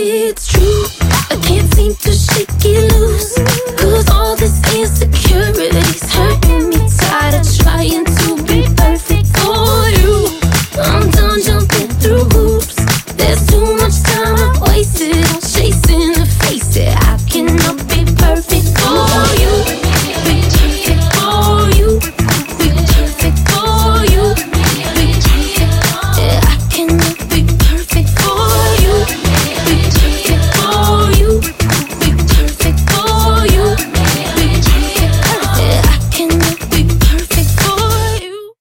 It's true, I can't seem to shake it loose.